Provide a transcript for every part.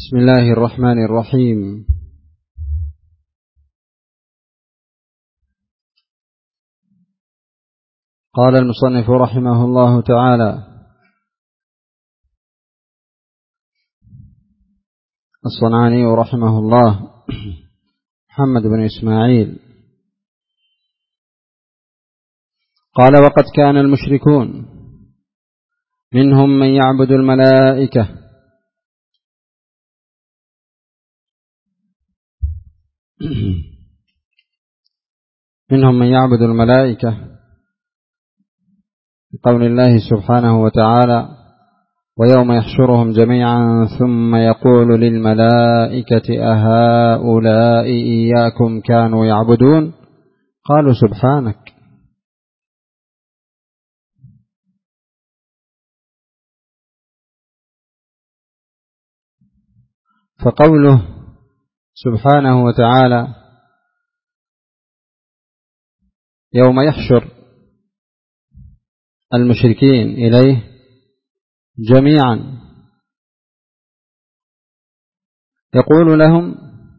بسم الله الرحمن الرحيم. قال المصنف رحمه الله تعالى: الصنعاني رحمه الله محمد بن إسماعيل قال: وقد كان المشركون منهم من يعبد الملائكة بقول الله سبحانه وتعالى: ويوم يحشرهم جميعا ثم يقول للملائكة أهؤلاء إياكم كانوا يعبدون قالوا سبحانك. فقوله سبحانه وتعالى يوم يحشر المشركين إليه جميعا يقول لهم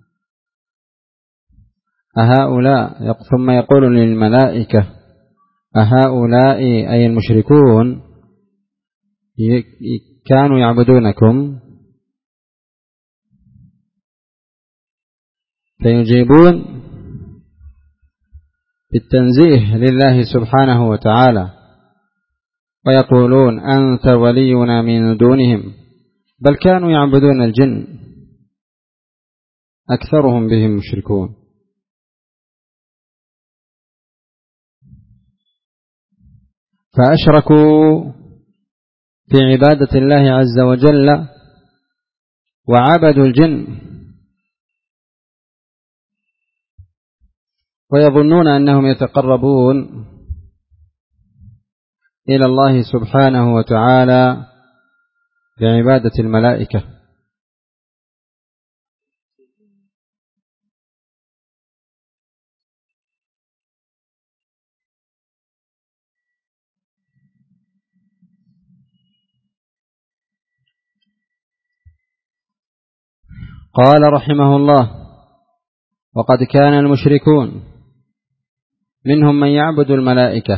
أهؤلاء، ثم يقول للملائكة أهؤلاء أي المشركون كانوا يعبدونكم، فيجيبون بالتنزيه لله سبحانه وتعالى ويقولون أنت ولينا من دونهم، بل كانوا يعبدون الجن أكثرهم بهم مشركون. فأشركوا في عبادة الله عز وجل وعبدوا الجن، ويظنون أنهم يتقربون إلى الله سبحانه وتعالى بعبادة الملائكة. قال رحمه الله: وقد كان المشركون منهم من يعبد الملائكة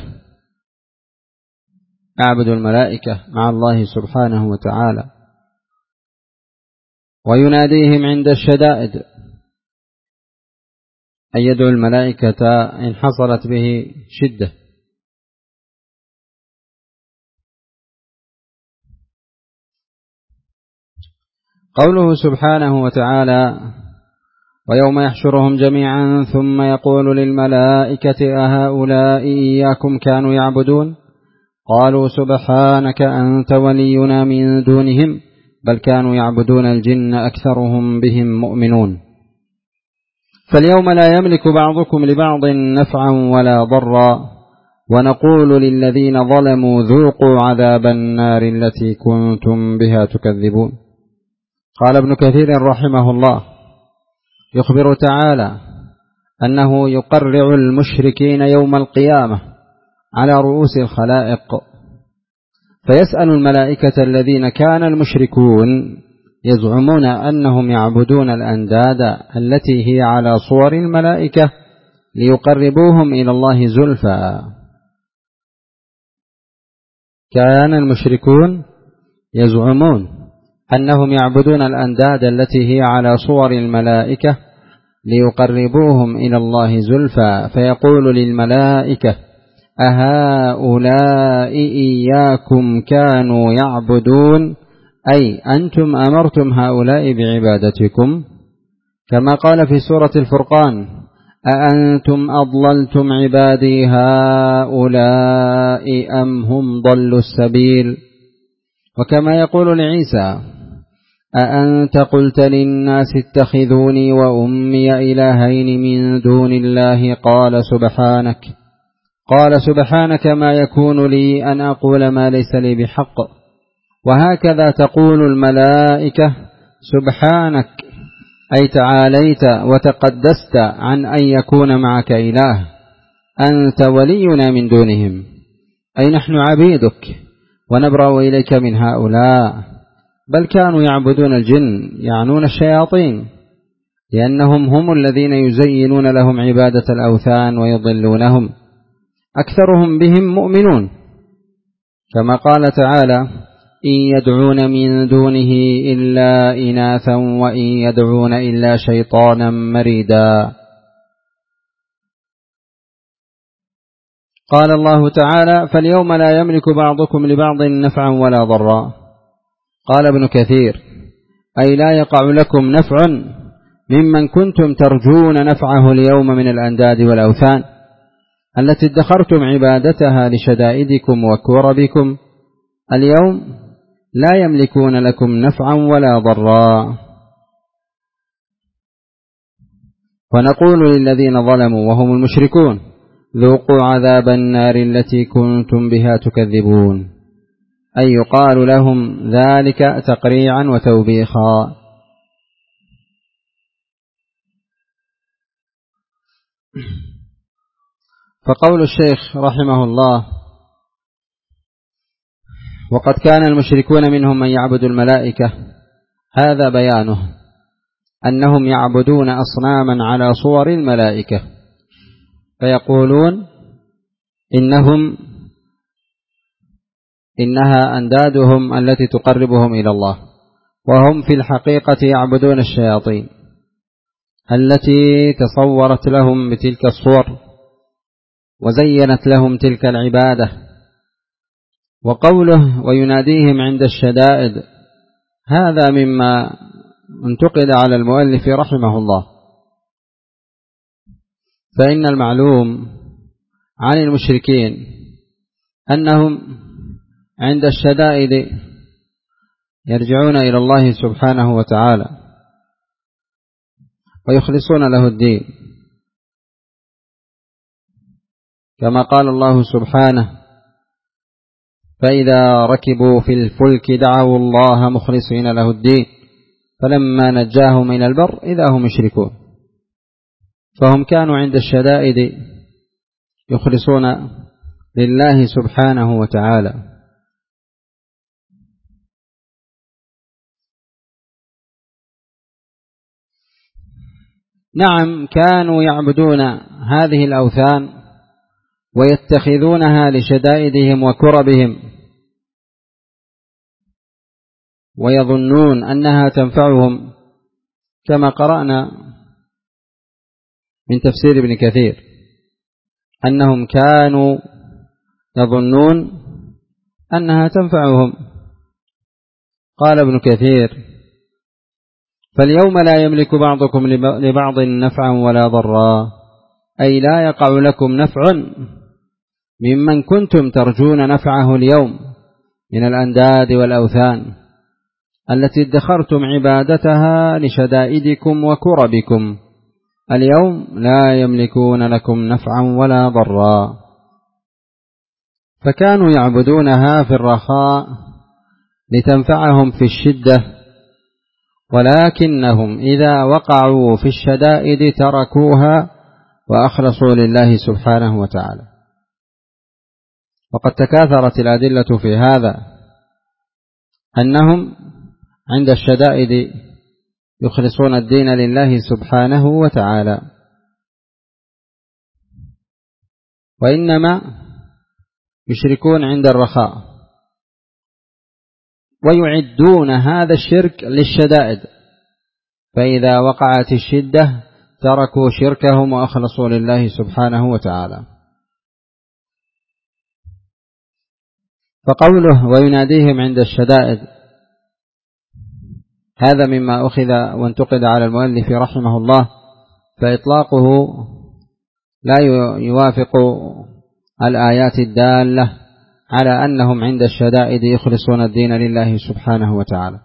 مع الله سبحانه وتعالى، ويناديهم عند الشدائد، أن يدعو الملائكة إن حصلت به شدة. قوله سبحانه وتعالى ويوم يحشرهم جميعا ثم يقول للملائكة أهؤلاء إياكم كانوا يعبدون قالوا سبحانك أنت ولينا من دونهم بل كانوا يعبدون الجن أكثرهم بهم مؤمنون. فاليوم لا يملك بعضكم لبعض نفعا ولا ضرا، ونقول للذين ظلموا ذوقوا عذاب النار التي كنتم بها تكذبون. قال ابن كثير رحمه الله: يخبر تعالى أنه يقرع المشركين يوم القيامة على رؤوس الخلائق، فيسأل الملائكة الذين كان المشركون يزعمون أنهم يعبدون الأنداد التي هي على صور الملائكة ليقربوهم إلى الله زلفى. كان المشركون يزعمون أنهم يعبدون الأنداد التي هي على صور الملائكة ليقربوهم إلى الله زلفى، فيقول للملائكة أهؤلاء إياكم كانوا يعبدون، أي أنتم أمرتم هؤلاء بعبادتكم، كما قال في سورة الفرقان أأنتم أضللتم عبادي هؤلاء أم هم ضلوا السبيل. وكما يقول لعيسى أأنت قلت للناس اتخذوني وأمي إلهين من دون الله قال سبحانك ما يكون لي أن أقول ما ليس لي بحق. وهكذا تقول الملائكة سبحانك، أي تعاليت وتقدست عن أن يكون معك إله، أنت ولينا من دونهم، أي نحن عبيدك ونبرأ إليك من هؤلاء. بل كانوا يعبدون الجن، يعنون الشياطين، لأنهم هم الذين يزينون لهم عبادة الأوثان ويضلونهم، أكثرهم بهم مؤمنون، كما قال تعالى: إن يدعون من دونه إلا إناثا وإن يدعون إلا شيطانا مريدا. قال الله تعالى: فاليوم لا يملك بعضكم لبعض نفعا ولا ضرا. قال ابن كثير: أي لا يقع لكم نفع ممن كنتم ترجون نفعه اليوم من الأنداد والأوثان التي ادخرتم عبادتها لشدائدكم وكربكم، اليوم لا يملكون لكم نفعا ولا ضرا. ونقول للذين ظلموا وهم المشركون: ذوقوا عذاب النار التي كنتم بها تكذبون، أي يقال لهم ذلك تقريعا وتوبيخا. فقول الشيخ رحمه الله: وقد كان المشركون منهم من يعبد الملائكة، هذا بيانه أنهم يعبدون أصناما على صور الملائكة، فيقولون إنها أندادهم التي تقربهم إلى الله، وهم في الحقيقة يعبدون الشياطين التي تصورت لهم بتلك الصور وزينت لهم تلك العبادة. وقوله: ويناديهم عند الشدائد، هذا مما انتقد على المؤلف رحمه الله، فإن المعلوم عن المشركين أنهم عند الشدائد يرجعون إلى الله سبحانه وتعالى ويخلصون له الدين، كما قال الله سبحانه: فإذا ركبوا في الفلك دعوا الله مخلصين له الدين فلما نجاهم إلى البر إذا هم يشركون. فهم كانوا عند الشدائد يخلصون لله سبحانه وتعالى. نعم، كانوا يعبدون هذه الأوثان ويتخذونها لشدائدهم وكربهم، ويظنون أنها تنفعهم، كما قرأنا من تفسير ابن كثير أنهم كانوا يظنون أنها تنفعهم. قال ابن كثير: فاليوم لا يملك بعضكم لبعض نفعا ولا ضرا، أي لا يقع لكم نفع ممن كنتم ترجون نفعه اليوم من الأنداد والأوثان التي ادخرتم عبادتها لشدائدكم وكربكم، اليوم لا يملكون لكم نفعا ولا ضرا. فكانوا يعبدونها في الرخاء لتنفعهم في الشدة، ولكنهم إذا وقعوا في الشدائد تركوها وأخلصوا لله سبحانه وتعالى. وقد تكاثرت الأدلة في هذا، أنهم عند الشدائد يخلصون الدين لله سبحانه وتعالى، وإنما يشركون عند الرخاء ويعدون هذا الشرك للشدائد، فإذا وقعت الشدة تركوا شركهم وأخلصوا لله سبحانه وتعالى. فقوله: ويناديهم عند الشدائد، هذا مما أخذ وانتقد على المؤلف رحمه الله، فإطلاقه لا يوافق الآيات الدالة على أنهم عند الشدائد يخلصون الدين لله سبحانه وتعالى.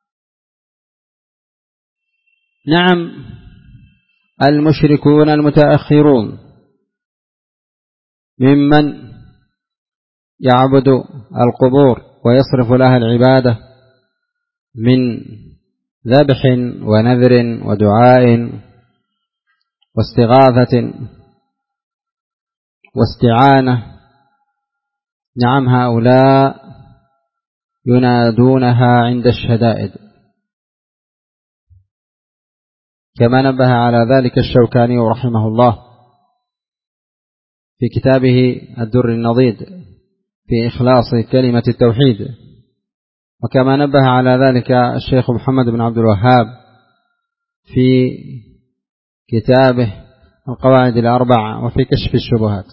نعم، المشركون المتأخرون ممن يعبد القبور ويصرف لها العبادة من ذبح ونذر ودعاء واستغاثة واستعانة، نعم، هؤلاء ينادونها عند الشدائد، كما نبه على ذلك الشوكاني رحمه الله في كتابه الدر النضيد في إخلاص كلمة التوحيد، وكما نبه على ذلك الشيخ محمد بن عبد الوهاب في كتابه القواعد الأربع وفي كشف الشبهات.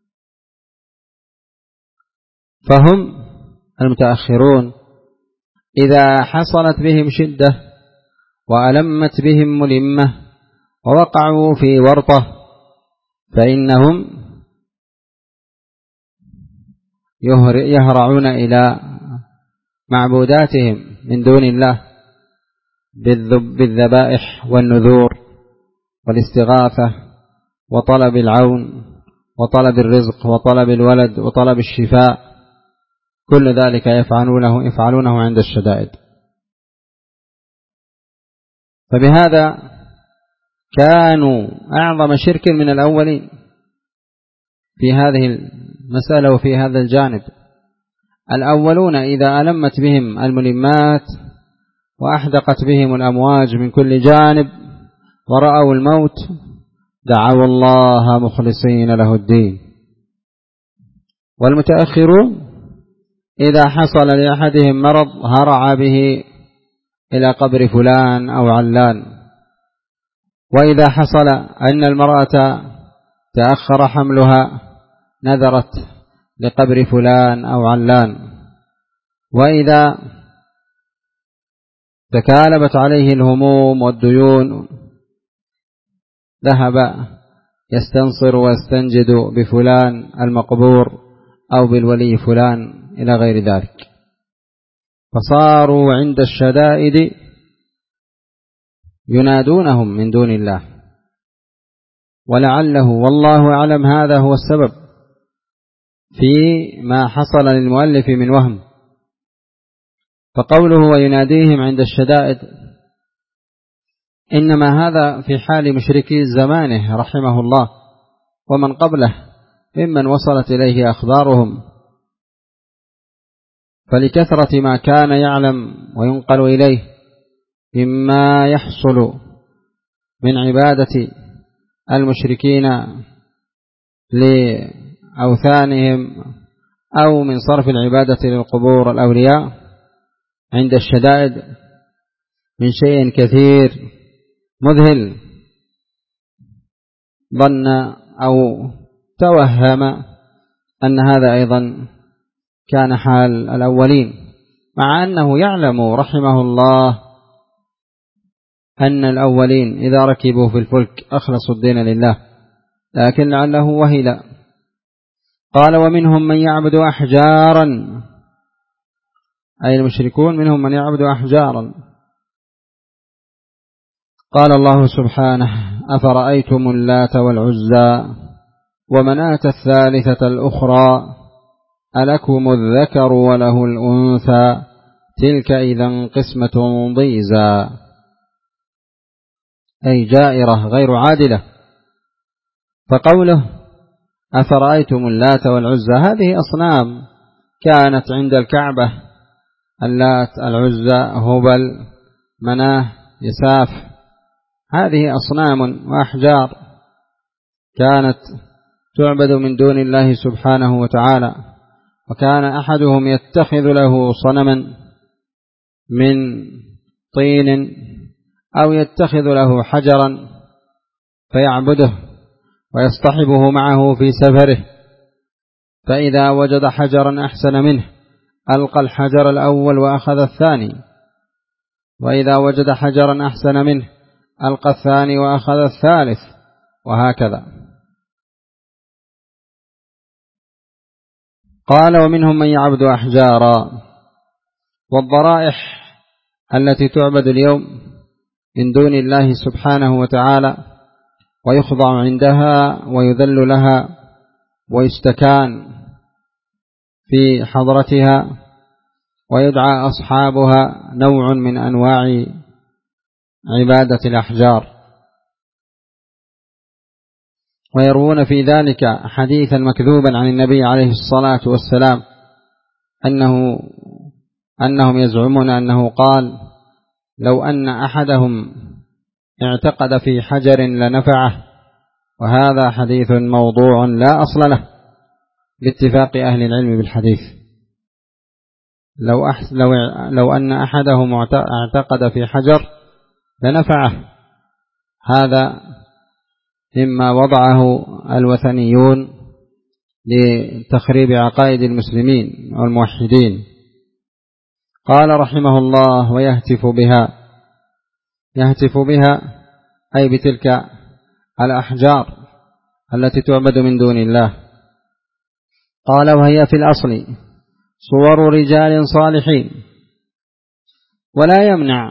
فهم المتأخرون إذا حصلت بهم شدة وألمت بهم ملمة ووقعوا في ورطة فإنهم يهرعون إلى معبوداتهم من دون الله بالذبائح والنذور والاستغاثة وطلب العون وطلب الرزق وطلب الولد وطلب الشفاء، كل ذلك يفعلونه عند الشدائد. فبهذا كانوا أعظم شرك من الأولين في هذه المسألة وفي هذا الجانب. الأولون إذا ألمت بهم الملمات وأحدقت بهم الأمواج من كل جانب ورأوا الموت دعوا الله مخلصين له الدين. والمتأخرون إذا حصل لأحدهم مرض هرع به إلى قبر فلان أو علان، وإذا حصل أن المرأة تأخر حملها نذرت لقبر فلان أو علان، وإذا تكالبت عليه الهموم والديون ذهب يستنصر ويستنجد بفلان المقبور أو بالولي فلان إلى غير ذلك. فصاروا عند الشدائد ينادونهم من دون الله، ولعله والله أعلم هذا هو السبب في ما حصل للمؤلف من وهم. فقوله ويناديهم عند الشدائد إنما هذا في حال مشركي زمانه رحمه الله ومن قبله ممن وصلت إليه أخبارهم، فلكثرة ما كان يعلم وينقل إليه مما يحصل من عبادة المشركين لأوثانهم أو من صرف العبادة للقبور الأولياء عند الشدائد من شيء كثير مذهل، ظن أو توهم أن هذا أيضا كان حال الأولين، مع أنه يعلم رحمه الله أن الأولين إذا ركبوا في الفلك أخلصوا الدين لله، لكن لعله وهلا. قال ومنهم من يعبد أحجارا، أي المشركون منهم من يعبد أحجارا. قال الله سبحانه أفرأيتم اللات والعزى ومناة الثالثة الأخرى ألكم الذكر وله الأنثى تلك إذا قسمة ضيزى، أي جائرة غير عادلة. فقوله أفرأيتم اللات والعزى هذه أصنام كانت عند الكعبة، اللات العزى هبل مناه يساف، هذه أصنام وأحجار كانت تعبد من دون الله سبحانه وتعالى، وكان أحدهم يتخذ له صنما من طين أو يتخذ له حجرا فيعبده ويصطحبه معه في سفره، فإذا وجد حجرا أحسن منه ألقى الحجر الأول وأخذ الثاني، وإذا وجد حجرا أحسن منه ألقى الثاني وأخذ الثالث، وهكذا. قال ومنهم من يعبد أحجارا. والضرائح التي تعبد اليوم من دون الله سبحانه وتعالى ويخضع عندها ويذل لها ويستكان في حضرتها ويدعى أصحابها نوع من أنواع عبادة الأحجار، ويروون في ذلك حديثا مكذوبا عن النبي عليه الصلاة والسلام أنه أنهم يزعمون أنه قال: لو أن أحدهم اعتقد في حجر لنفعه، وهذا حديث موضوع لا أصل له باتفاق أهل العلم بالحديث. لو أن أحدهم اعتقد في حجر لنفعه، هذا مما وضعه الوثنيون لتخريب عقائد المسلمين والموحدين. قال رحمه الله: ويهتف بها أي بتلك الأحجار التي تعبد من دون الله. قال: وهي في الأصل صور رجال صالحين. ولا يمنع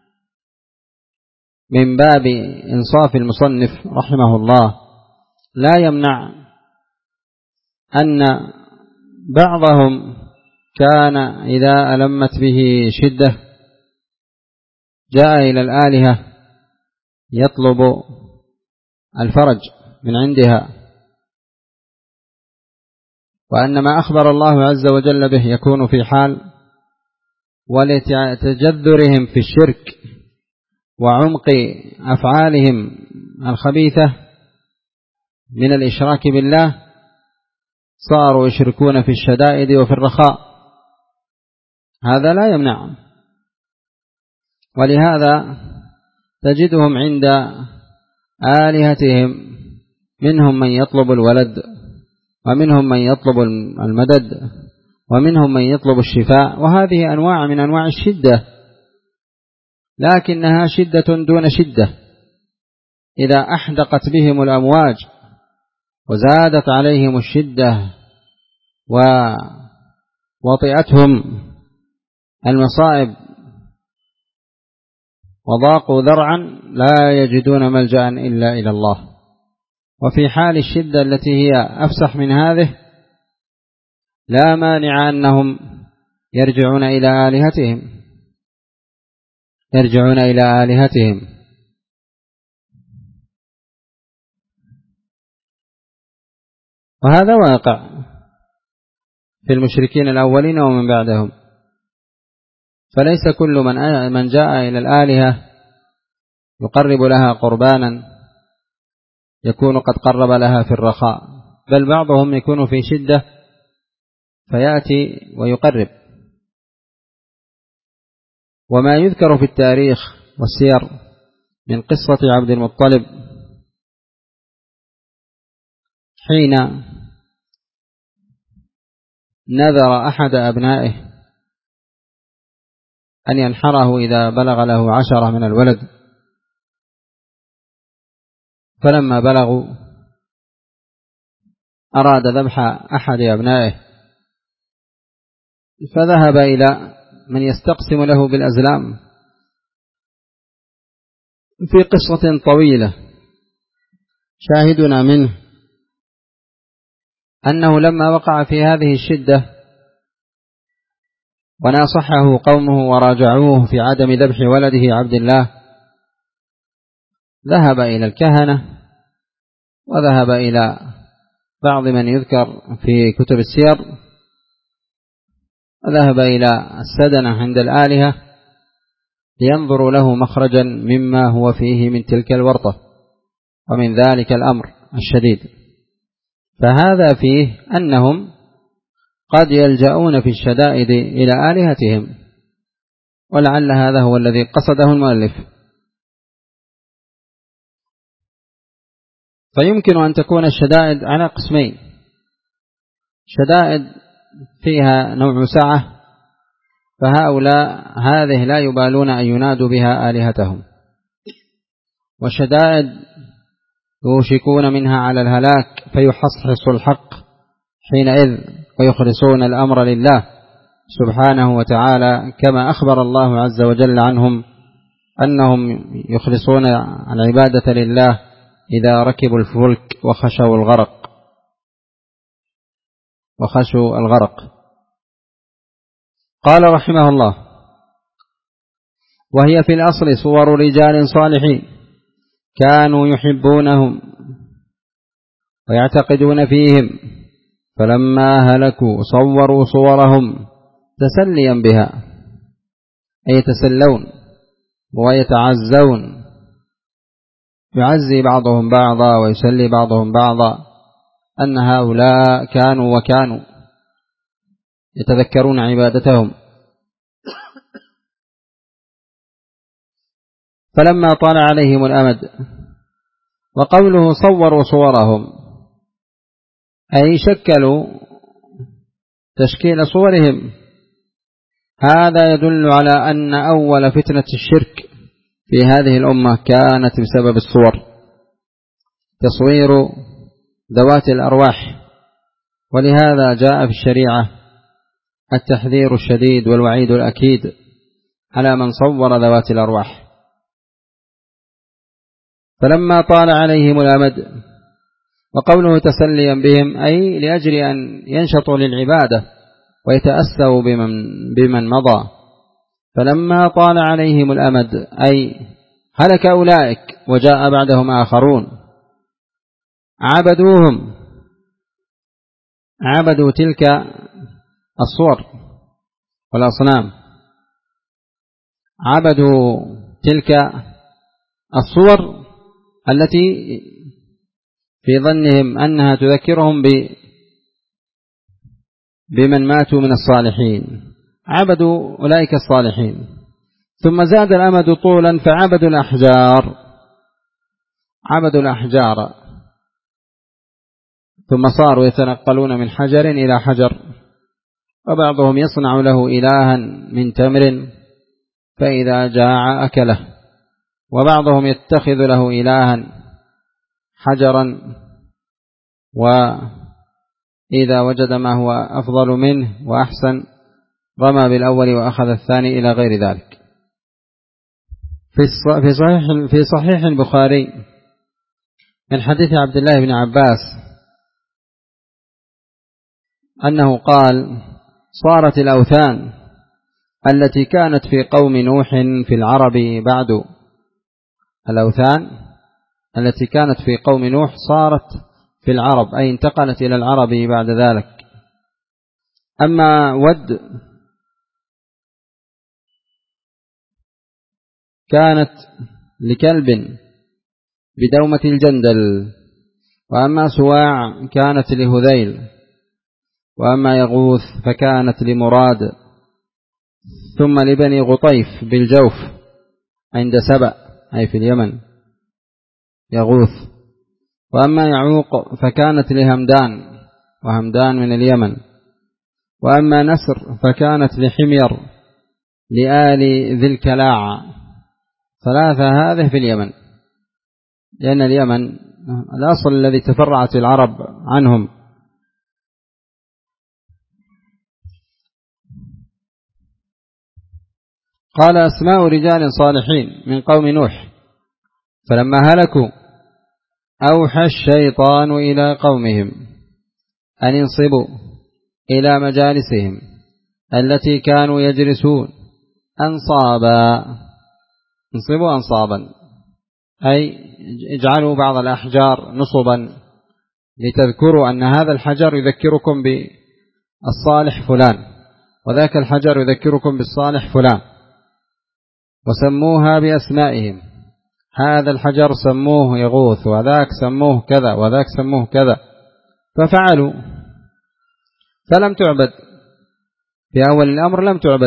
من باب إنصاف المصنف رحمه الله، لا يمنع أن بعضهم كان إذا ألمت به شدة جاء إلى الآلهة يطلب الفرج من عندها، وأن ما أخبر الله عز وجل به يكون في حال ولتجذرهم في الشرك وعمق أفعالهم الخبيثة من الإشراك بالله، صاروا يشركون في الشدائد وفي الرخاء. هذا لا يمنع. ولهذا تجدهم عند آلهتهم منهم من يطلب الولد، ومنهم من يطلب المدد، ومنهم من يطلب الشفاء، وهذه أنواع من أنواع الشدة، لكنها شدة دون شدة. إذا أحدقت بهم الأمواج وزادت عليهم الشدة ووطئتهم المصائب وضاقوا ذرعا لا يجدون ملجأ إلا إلى الله. وفي حال الشدة التي هي أفسح من هذه لا مانع أنهم يرجعون إلى آلهتهم. وهذا واقع في المشركين الأولين ومن بعدهم. فليس كل من جاء إلى الآلهة يقرب لها قربانا يكون قد قرب لها في الرخاء، بل بعضهم يكون في شدة فيأتي ويقرب. وما يذكر في التاريخ والسير من قصة عبد المطلب حين نذر أحد أبنائه أن ينحره إذا بلغ له 10 من الولد، فلما بلغوا أراد ذبح أحد أبنائه، فذهب إلى من يستقسم له بالأزلام في قصة طويلة. شاهدنا منه أنه لما وقع في هذه الشدة وناصحه قومه وراجعوه في عدم ذبح ولده عبد الله، ذهب إلى الكهنة وذهب إلى بعض من يذكر في كتب السير، وذهب إلى السدنة عند الآلهة لينظروا له مخرجا مما هو فيه من تلك الورطة ومن ذلك الأمر الشديد. فهذا فيه أنهم قد يلجؤون في الشدائد إلى آلهتهم، ولعل هذا هو الذي قصده المؤلف. فيمكن أن تكون الشدائد على قسمين: شدائد فيها نوع سعة، فهؤلاء هذه لا يبالون أن ينادوا بها آلهتهم، وشدائد يوشكون منها على الهلاك فيحصحص الحق حينئذ ويخلصون الأمر لله سبحانه وتعالى، كما أخبر الله عز وجل عنهم أنهم يخلصون العبادة لله إذا ركبوا الفلك وخشوا الغرق. قال رحمه الله: وهي في الأصل صور رجال صالحين كانوا يحبونهم ويعتقدون فيهم، فلما هلكوا صوروا صورهم تسليا بها. أي يتسلون ويتعزون، يعزي بعضهم بعضا ويسلي بعضهم بعضا أن هؤلاء كانوا وكانوا، يتذكرون عبادتهم. فلما طال عليهم الأمد، وقوله صوروا صورهم أي شكلوا تشكيل صورهم، هذا يدل على أن أول فتنة الشرك في هذه الأمة كانت بسبب الصور، تصوير ذوات الأرواح. ولهذا جاء في الشريعة التحذير الشديد والوعيد الأكيد على من صور ذوات الأرواح. فلما طال عليهم الأمد، وقوله تسليا بهم أي لأجل أن ينشطوا للعبادة ويتأسوا بمن مضى. فلما طال عليهم الأمد أي هلك أولئك وجاء بعدهم آخرون، عبدوا تلك الصور والأصنام، عبدوا تلك الصور التي في ظنهم أنها تذكرهم بمن ماتوا من الصالحين، عبدوا أولئك الصالحين. ثم زاد الأمد طولا فعبدوا الأحجار، ثم صاروا يتنقلون من حجر إلى حجر، وبعضهم يصنع له إلها من تمر فإذا جاع أكله، وبعضهم يتخذ له إلها حجرا وإذا وجد ما هو أفضل منه وأحسن رمى بالأول وأخذ الثاني إلى غير ذلك. في صحيح البخاري من حديث عبد الله بن عباس أنه قال صارت الأوثان التي كانت في قوم نوح في العرب بعد، الأوثان التي كانت في قوم نوح صارت في العرب أي انتقلت إلى العرب بعد ذلك. أما ود كانت لكلب بدومة الجندل، وأما سواع كانت لهذيل، وأما يغوث فكانت لمراد، ثم لبني غطيف بالجوف عند سبأ أي في اليمن يغوث، وأما يعوق فكانت لهمدان، وهمدان من اليمن، وأما نسر فكانت لحمير لآل ذي الكلاع، ثلاثة هذه في اليمن، لأن اليمن الأصل الذي تفرعت العرب عنهم. قال أسماء رجال صالحين من قوم نوح، فلما هلكوا أوحى الشيطان إلى قومهم أن ينصبوا إلى مجالسهم التي كانوا يجلسون أنصابا، انصبوا أنصابا أي اجعلوا بعض الأحجار نصبا لتذكروا أن هذا الحجر يذكركم بالصالح فلان، وذاك الحجر يذكركم بالصالح فلان، وسموها بأسمائهم، هذا الحجر سموه يغوث، وذاك سموه كذا، وذاك سموه كذا. ففعلوا، فلم تعبد في أول الأمر، لم تعبد،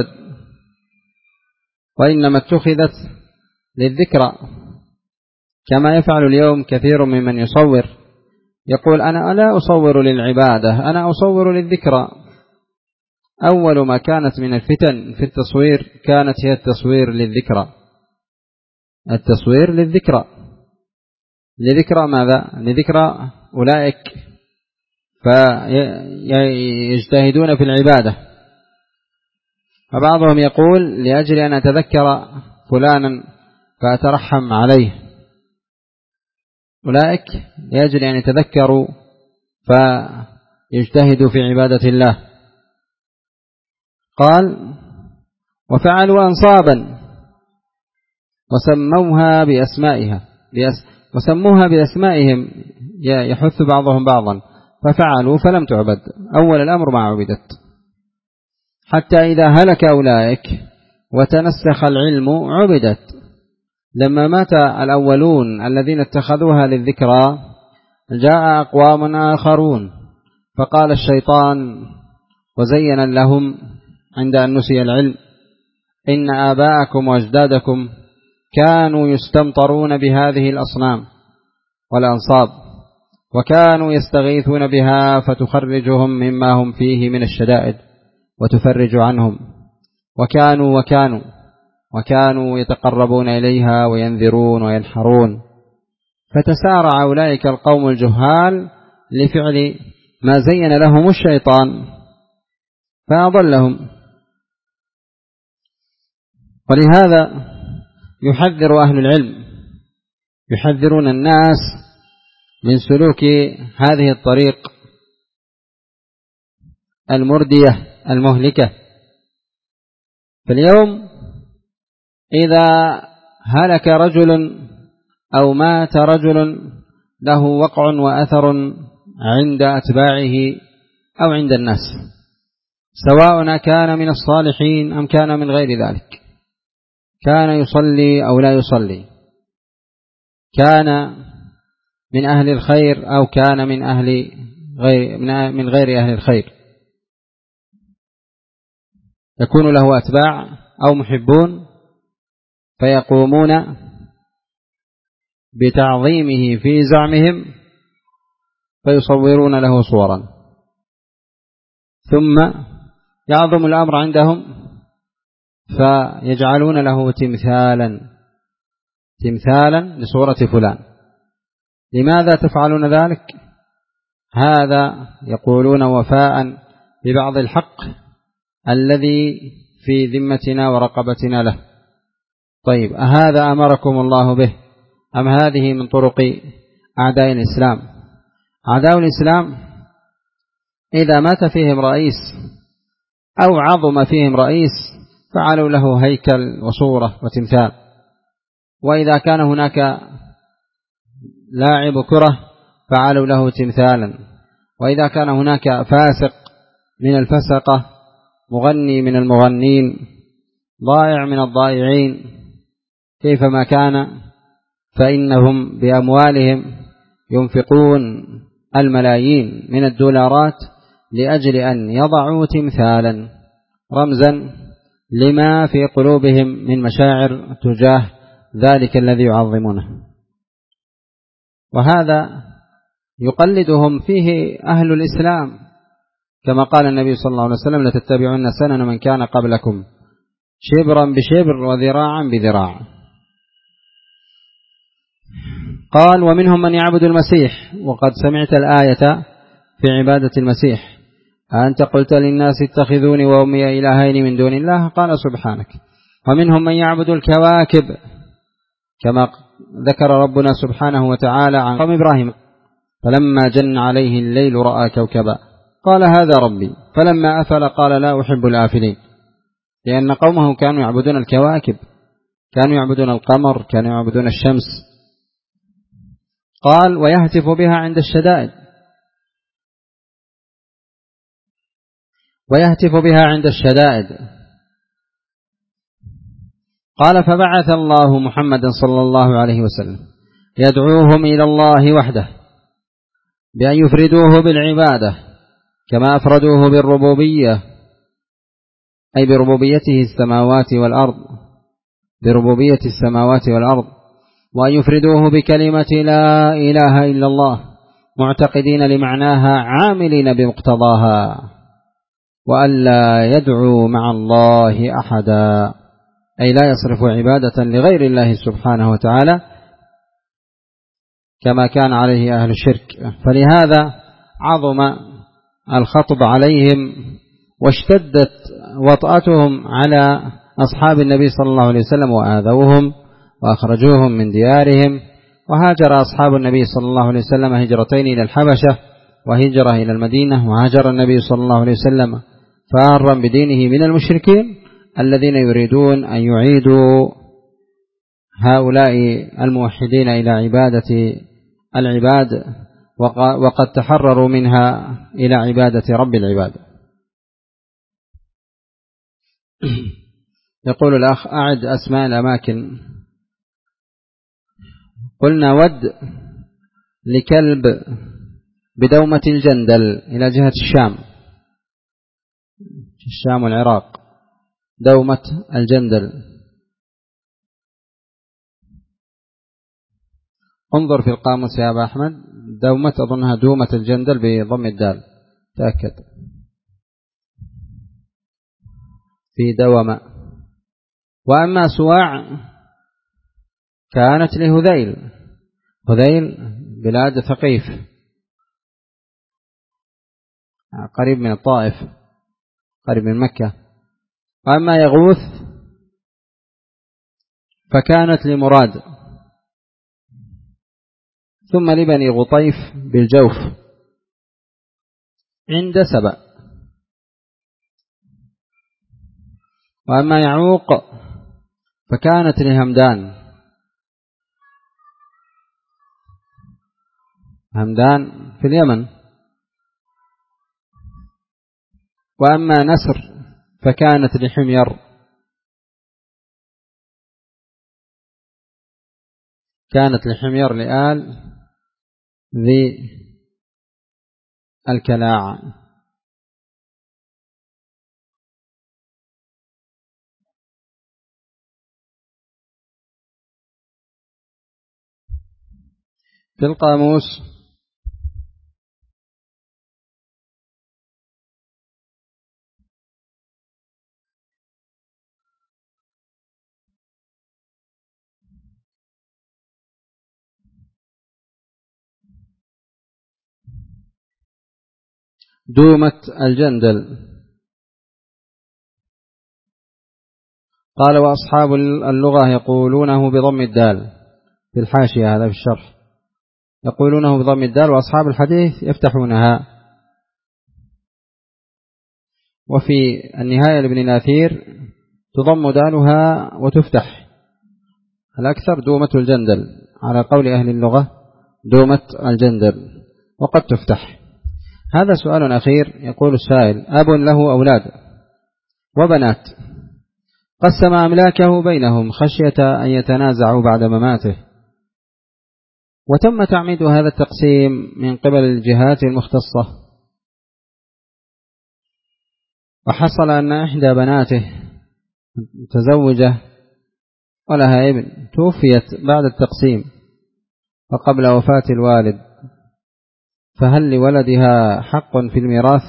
وإنما اتخذت للذكرى، كما يفعل اليوم كثير ممن يصور، يقول أنا لا أصور للعبادة، أنا أصور للذكرى. أول ما كانت من الفتن في التصوير كانت هي التصوير للذكرى، التصوير للذكرى، لذكرى ماذا؟ لذكرى أولئك فيجتهدون في العبادة. فبعضهم يقول لأجل أن أتذكر فلانا فأترحم عليه، أولئك لأجل أن يتذكروا فيجتهدوا في عبادة الله. قال وفعلوا أنصابا وسموها بأسمائها، وسموها بأسمائهم، يحث بعضهم بعضا، ففعلوا فلم تعبد، أول الأمر ما عبدت، حتى إذا هلك أولئك وتنسخ العلم عبدت. لما مات الأولون الذين اتخذوها للذكرى جاء أقوام آخرون فقال الشيطان وزين لهم عند أن نسي العلم: إن آباءكم وأجدادكم كانوا يستمطرون بهذه الأصنام والأنصاب وكانوا يستغيثون بها فتخرجهم مما هم فيه من الشدائد وتفرج عنهم، وكانوا يتقربون إليها وينذرون وينحرون. فتسارع أولئك القوم الجهال لفعل ما زين لهم الشيطان فأضلهم. ولهذا يحذر أهل العلم، يحذرون الناس من سلوك هذه الطريق المردية المهلكة. فاليوم إذا هلك رجل أو مات رجل له وقع وأثر عند أتباعه أو عند الناس، سواء كان من الصالحين أم كان من غير ذلك، كان يصلي أو لا يصلي، كان من أهل الخير أو كان من غير أهل الخير، يكون له أتباع أو محبون فيقومون بتعظيمه في زعمهم فيصورون له صورا، ثم يعظم الأمر عندهم فيجعلون له تمثالا لصورة فلان. لماذا تفعلون ذلك؟ هذا يقولون وفاء ببعض الحق الذي في ذمتنا ورقبتنا له. طيب، أهذا أمركم الله به أم هذه من طرق أعداء الإسلام؟ أعداء الإسلام إذا مات فيهم رئيس أو عظم فيهم رئيس فعلوا له هيكل وصورة وتمثال، وإذا كان هناك لاعب كرة فعلوا له تمثالا، وإذا كان هناك فاسق من الفسقة، مغني من المغنين، ضائع من الضائعين، كيفما كان، فإنهم بأموالهم ينفقون الملايين من الدولارات لأجل أن يضعوا تمثالا رمزا لما في قلوبهم من مشاعر تجاه ذلك الذي يعظمونه. وهذا يقلدهم فيه أهل الإسلام، كما قال النبي صلى الله عليه وسلم: لتتبعون سنن من كان قبلكم شبرا بشبر وذراعا بذراع. قال: ومنهم من يعبد المسيح. وقد سمعت الآية في عبادة المسيح: أنت قلت للناس اتخذوني وأمي إلهين من دون الله، قال: سبحانك. ومنهم من يعبد الكواكب، كما ذكر ربنا سبحانه وتعالى عن قوم إبراهيم: فلما جن عليه الليل رأى كوكبا قال هذا ربي، فلما أفل قال لا أحب الآفلين، لأن قومه كانوا يعبدون الكواكب، كانوا يعبدون القمر، كانوا يعبدون الشمس. قال: ويهتف بها عند الشدائد، ويهتف بها عند الشدائد. قال: فبعث الله محمدا صلى الله عليه وسلم يدعوهم إلى الله وحده بأن يفردوه بالعبادة كما أفردوه بالربوبية، أي بربوبيته السماوات والأرض، بربوبية السماوات والأرض، وأن يفردوه بكلمة لا إله إلا الله معتقدين لمعناها عاملين بمقتضاها، وألا يدعو مع الله أحدا، أي لا يصرف عبادة لغير الله سبحانه وتعالى كما كان عليه أهل الشرك. فلهذا عظم الخطب عليهم واشتدت وطأتهم على أصحاب النبي صلى الله عليه وسلم وآذوهم وأخرجوهم من ديارهم. وهاجر أصحاب النبي صلى الله عليه وسلم هجرتين إلى الحبشة وهجرة إلى المدينة، وهاجر النبي صلى الله عليه وسلم فارا بدينه من المشركين الذين يريدون أن يعيدوا هؤلاء الموحدين إلى عبادة العباد، وقد تحرروا منها إلى عبادة رب العباد. يقول الأخ أعد أسماء الأماكن. قلنا ود لكلب بدومة الجندل إلى جهة الشام والعراق، دومة الجندل. انظر في القاموس يا أبا أحمد، دومة أظنها دومة الجندل بضم الدال، تأكد في دومة. وأما سواع كانت لهذيل، هذيل بلاد ثقيف قريب من الطائف، قريب من مكة. وأما يغوث فكانت لمراد، ثم لبني غطيف بالجوف عند سبأ. وأما يعوق فكانت لهمدان، همدان في اليمن. وأما نسر فكانت لحمير، كانت لحمير لآل ذي الكلاع. في القاموس دومة الجندل. قال وأصحاب اللغة يقولونه بضم الدال، في الحاشية هذا في الشرح يقولونه بضم الدال، وأصحاب الحديث يفتحونها. وفي النهاية لابن الأثير تضم دالها وتفتح، الأكثر دومة الجندل على قول أهل اللغة، دومة الجندل وقد تفتح. هذا سؤال أخير. يقول السائل أب له أولاد وبنات، قسم أملاكه بينهم خشية أن يتنازعوا بعد مماته، وتم تعميد هذا التقسيم من قبل الجهات المختصة، وحصل أن إحدى بناته متزوجة ولها ابن توفيت بعد التقسيم وقبل وفاة الوالد، فهل لولدها حق في الميراث؟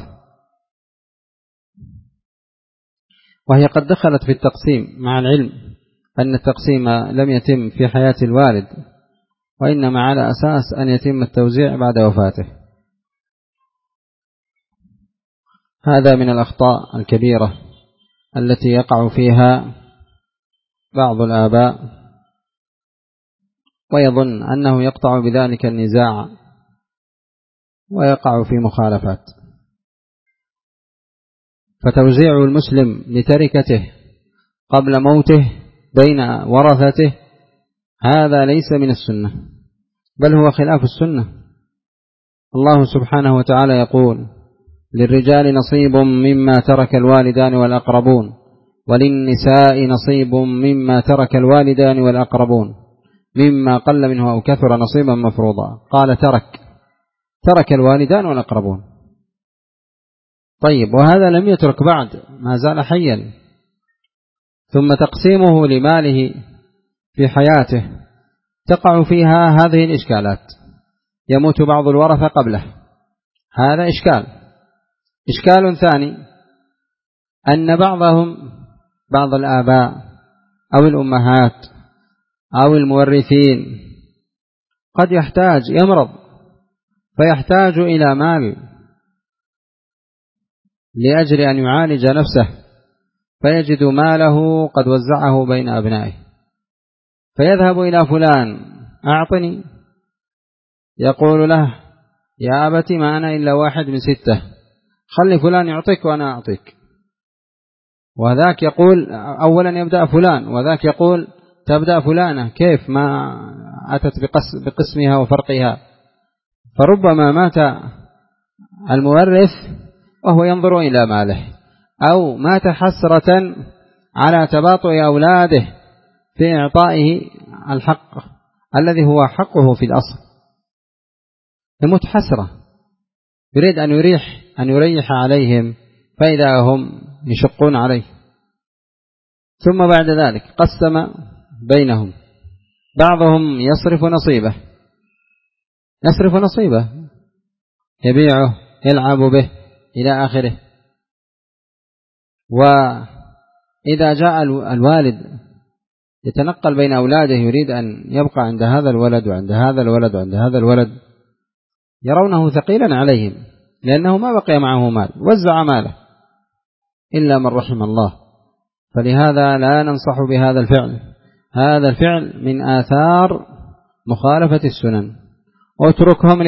وهي قد دخلت في التقسيم مع العلم أن التقسيم لم يتم في حياة الوالد، وإنما على أساس أن يتم التوزيع بعد وفاته. هذا من الأخطاء الكبيرة التي يقع فيها بعض الآباء، ويظن أنه يقطع بذلك النزاع ويقع في مخالفات. فتوزيع المسلم لتركته قبل موته بين ورثته هذا ليس من السنة، بل هو خلاف السنة. الله سبحانه وتعالى يقول للرجال نصيب مما ترك الوالدان والأقربون، وللنساء نصيب مما ترك الوالدان والأقربون، مما قل منه أو كثر نصيبا مفروضا. قال ترك الوالدان والأقربون. طيب، وهذا لم يترك بعد، ما زال حيا، ثم تقسيمه لماله في حياته تقع فيها هذه الإشكالات، يموت بعض الورثة قبله، هذا إشكال ثاني أن بعض الآباء أو الأمهات أو المورثين قد يمرض فيحتاج إلى مال لأجل أن يعالج نفسه، فيجد ماله قد وزعه بين أبنائه، فيذهب إلى فلان أعطني، يقول له يا أبت ما أنا إلا 1 من 6، خلي فلان يعطيك وأنا أعطيك. وذاك يقول أولا يبدأ فلان، وذاك يقول تبدأ فلانة، كيف ما أتت بقسمها وفرقها؟ فربما مات المورث وهو ينظر إلى ماله، أو مات حسرة على تباطؤ أولاده في إعطائه الحق الذي هو حقه في الأصل، يموت حسرة، يريد أن يريح عليهم، فإذا هم يشقون عليه. ثم بعد ذلك قسم بينهم، بعضهم يصرف نصيبه يبيعه يلعب به إلى آخره. وإذا جاء الوالد يتنقل بين أولاده، يريد أن يبقى عند هذا الولد وعند هذا الولد وعند هذا الولد، يرونه ثقيلا عليهم لأنه ما بقي معه مال، وزع ماله إلا من رحم الله. فلهذا لا ننصح بهذا الفعل، هذا الفعل من آثار مخالفة السنن. واتركهم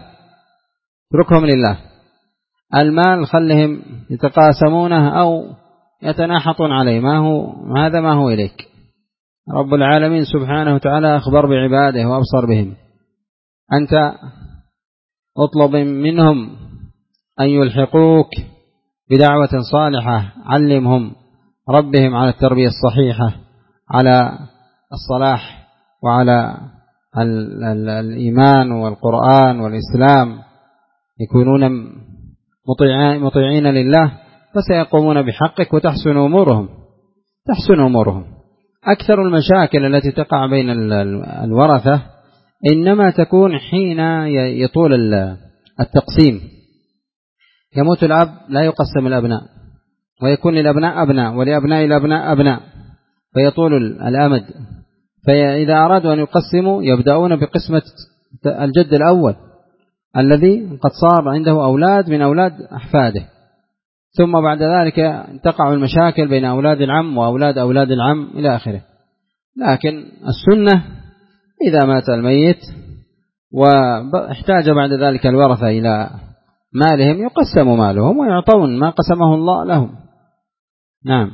لله، المال خلهم يتقاسمونه أو يتناحطون عليه، هذا ما هو إليك. رب العالمين سبحانه وتعالى أخبر بعباده وأبصر بهم، أنت اطلب منهم أن يلحقوك بدعوة صالحة، علمهم ربهم على التربية الصحيحة، على الصلاح وعلى الإيمان والقرآن والإسلام، يكونون مطيعين لله، فسيقومون بحقك وتحسن أمورهم. أكثر المشاكل التي تقع بين الورثة إنما تكون حين يطول التقسيم، يموت الأب لا يقسم الأبناء، ويكون للأبناء أبناء ولأبناء الأبناء أبناء، فيطول الأمد. فإذا أرادوا أن يقسموا يبدأون بقسمة الجد الأول الذي قد صار عنده أولاد من أولاد أحفاده، ثم بعد ذلك تقع المشاكل بين أولاد العم وأولاد العم إلى آخره. لكن السنة إذا مات الميت واحتاج بعد ذلك الورثة إلى مالهم، يقسم مالهم ويعطون ما قسمه الله لهم. نعم.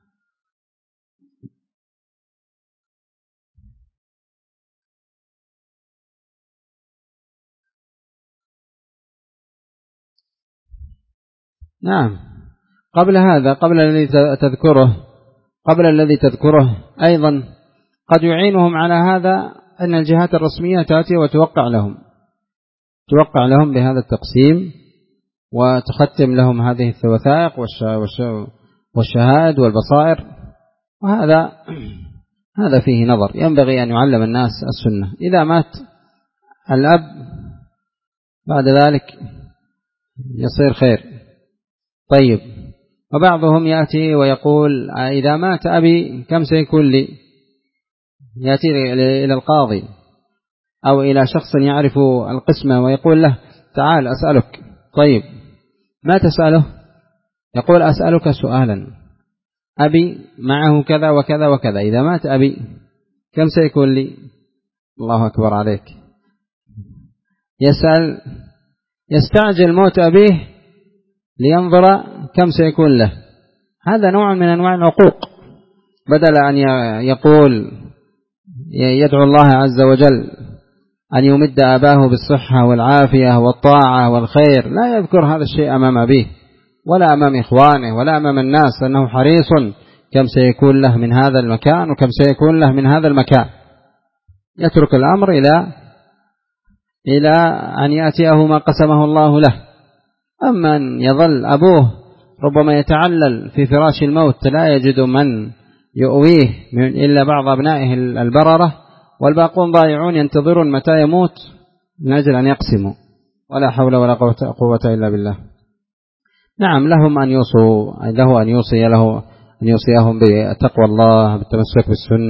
قبل هذا، قبل الذي تذكره أيضا قد يعينهم على هذا أن الجهات الرسمية تأتي وتوقع لهم بهذا التقسيم، وتختم لهم هذه الوثائق والشهائد والبصائر. وهذا فيه نظر، ينبغي أن يعلم الناس السنة. إذا مات الأب بعد ذلك يصير خير. طيب، وبعضهم يأتي ويقول إذا مات أبي كم سيكون لي؟ يأتي إلى القاضي أو إلى شخص يعرف القسمة ويقول له تعال أسألك. طيب، ما تسأله؟ يقول أسألك سؤالا، أبي معه كذا وكذا وكذا، إذا مات أبي كم سيكون لي؟ الله أكبر عليك. يستعجل موت أبيه لينظر كم سيكون له. هذا نوع من أنواع العقوق، بدل أن يقول يدعو الله عز وجل أن يمد أباه بالصحة والعافية والطاعة والخير، لا يذكر هذا الشيء أمام أبيه ولا أمام إخوانه ولا أمام الناس، أنه حريص كم سيكون له من هذا المكان وكم سيكون له من هذا المكان. يترك الأمر إلى أن يأتيه ما قسمه الله له. أما أن يظل أبوه ربما يتعلل في فراش الموت لا يجد من يؤويه إلا بعض أبنائه البررة، والباقون ضائعون ينتظرون متى يموت من أجل أن يقسموا، ولا حول ولا قوة إلا بالله. نعم، لهم أن يوصيهم بتقوى الله، بالتمسك بالسنة.